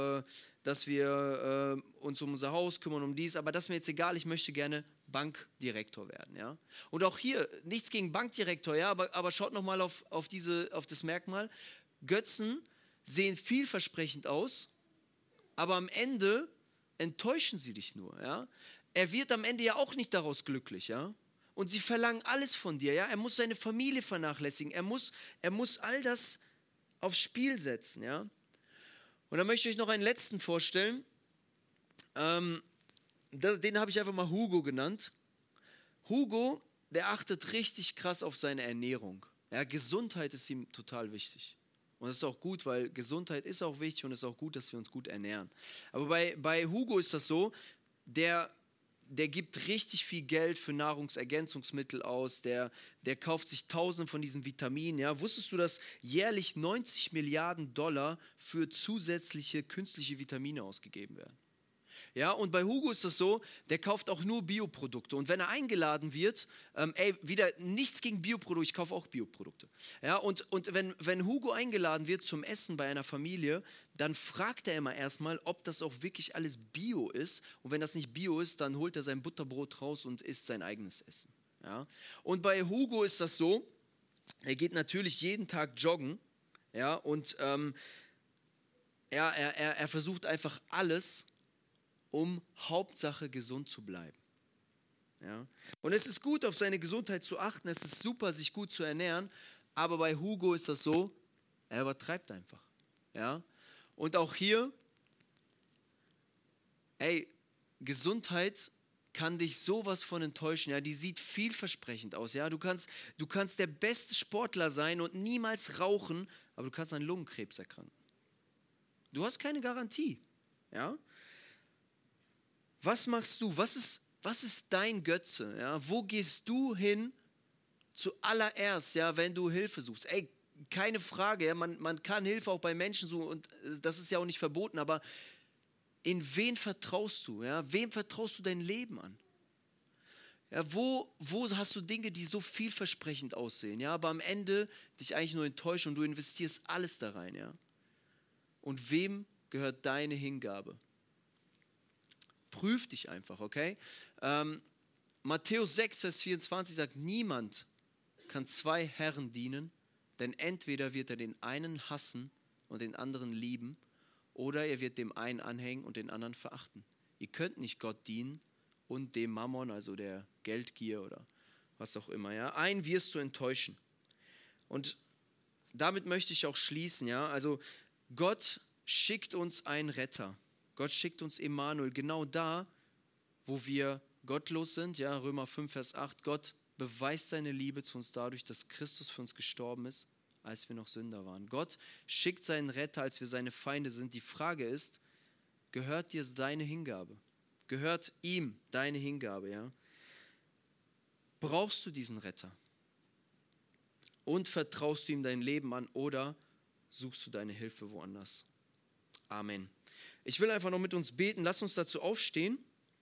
uns um unser Haus kümmern, um dies, aber das ist mir jetzt egal, ich möchte gerne Bankdirektor werden. Ja? Und auch hier, nichts gegen Bankdirektor, ja, aber schaut nochmal auf das Merkmal. Götzen sehen vielversprechend aus, aber am Ende enttäuschen sie dich nur. Ja? Er wird am Ende ja auch nicht daraus glücklich, ja. Und sie verlangen alles von dir, ja. Er muss seine Familie vernachlässigen, er muss all das aufs Spiel setzen, ja. Und dann möchte ich euch noch einen letzten vorstellen. Den habe ich einfach mal Hugo genannt. Hugo, der achtet richtig krass auf seine Ernährung. Ja, Gesundheit ist ihm total wichtig. Und das ist auch gut, weil Gesundheit ist auch wichtig und es ist auch gut, dass wir uns gut ernähren. Aber bei Hugo ist das so, der gibt richtig viel Geld für Nahrungsergänzungsmittel aus, der kauft sich Tausende von diesen Vitaminen. Ja. Wusstest du, dass jährlich 90 Milliarden $, für zusätzliche künstliche Vitamine ausgegeben werden? Ja, und bei Hugo ist das so, der kauft auch nur Bioprodukte. Und wenn er eingeladen wird, wieder nichts gegen Bioprodukte, ich kaufe auch Bioprodukte. Ja, und wenn Hugo eingeladen wird zum Essen bei einer Familie, dann fragt er immer erstmal, ob das auch wirklich alles Bio ist. Und wenn das nicht Bio ist, dann holt er sein Butterbrot raus und isst sein eigenes Essen. Ja. Und bei Hugo ist das so, er geht natürlich jeden Tag joggen, ja, und er versucht einfach alles, um Hauptsache gesund zu bleiben. Ja? Und es ist gut, auf seine Gesundheit zu achten, es ist super, sich gut zu ernähren, aber bei Hugo ist das so, er übertreibt einfach. Ja? Und auch hier, Gesundheit kann dich sowas von enttäuschen, ja? Die sieht vielversprechend aus. Ja? Du kannst der beste Sportler sein und niemals rauchen, aber du kannst an Lungenkrebs erkranken. Du hast keine Garantie. Ja? Was machst du? Was ist dein Götze? Ja? Wo gehst du hin zuallererst, ja, wenn du Hilfe suchst? Keine Frage, ja? Man kann Hilfe auch bei Menschen suchen und das ist ja auch nicht verboten, aber in wen vertraust du? Ja? Wem vertraust du dein Leben an? Ja, wo hast du Dinge, die so vielversprechend aussehen, ja, aber am Ende dich eigentlich nur enttäuschen und du investierst alles da rein, ja? Und wem gehört deine Hingabe? Prüf dich einfach, okay? Matthäus 6, Vers 24 sagt, niemand kann zwei Herren dienen, denn entweder wird er den einen hassen und den anderen lieben, oder er wird dem einen anhängen und den anderen verachten. Ihr könnt nicht Gott dienen und dem Mammon, also der Geldgier oder was auch immer. Ja? Einen wirst du enttäuschen. Und damit möchte ich auch schließen. Ja? Also Gott schickt uns einen Retter. Gott schickt uns Emmanuel genau da, wo wir gottlos sind. Ja, Römer 5, Vers 8. Gott beweist seine Liebe zu uns dadurch, dass Christus für uns gestorben ist, als wir noch Sünder waren. Gott schickt seinen Retter, als wir seine Feinde sind. Die Frage ist, gehört dir deine Hingabe? Gehört ihm deine Hingabe? Ja? Brauchst du diesen Retter? Und vertraust du ihm dein Leben an oder suchst du deine Hilfe woanders? Amen. Ich will einfach noch mit uns beten. Lass uns dazu aufstehen.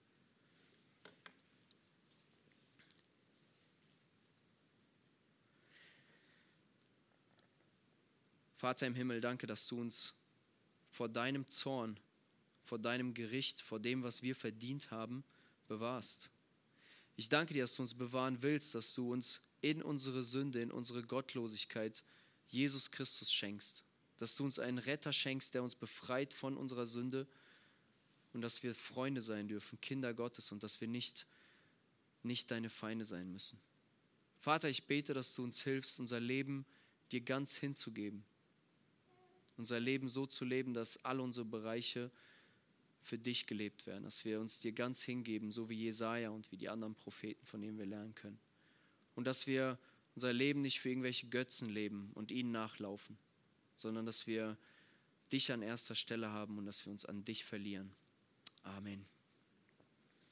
Vater im Himmel, danke, dass du uns vor deinem Zorn, vor deinem Gericht, vor dem, was wir verdient haben, bewahrst. Ich danke dir, dass du uns bewahren willst, dass du uns in unsere Sünde, in unsere Gottlosigkeit Jesus Christus schenkst. Dass du uns einen Retter schenkst, der uns befreit von unserer Sünde und dass wir Freunde sein dürfen, Kinder Gottes und dass wir nicht deine Feinde sein müssen. Vater, ich bete, dass du uns hilfst, unser Leben dir ganz hinzugeben. Unser Leben so zu leben, dass all unsere Bereiche für dich gelebt werden, dass wir uns dir ganz hingeben, so wie Jesaja und wie die anderen Propheten, von denen wir lernen können. Und dass wir unser Leben nicht für irgendwelche Götzen leben und ihnen nachlaufen, sondern dass wir dich an erster Stelle haben und dass wir uns an dich verlieren. Amen.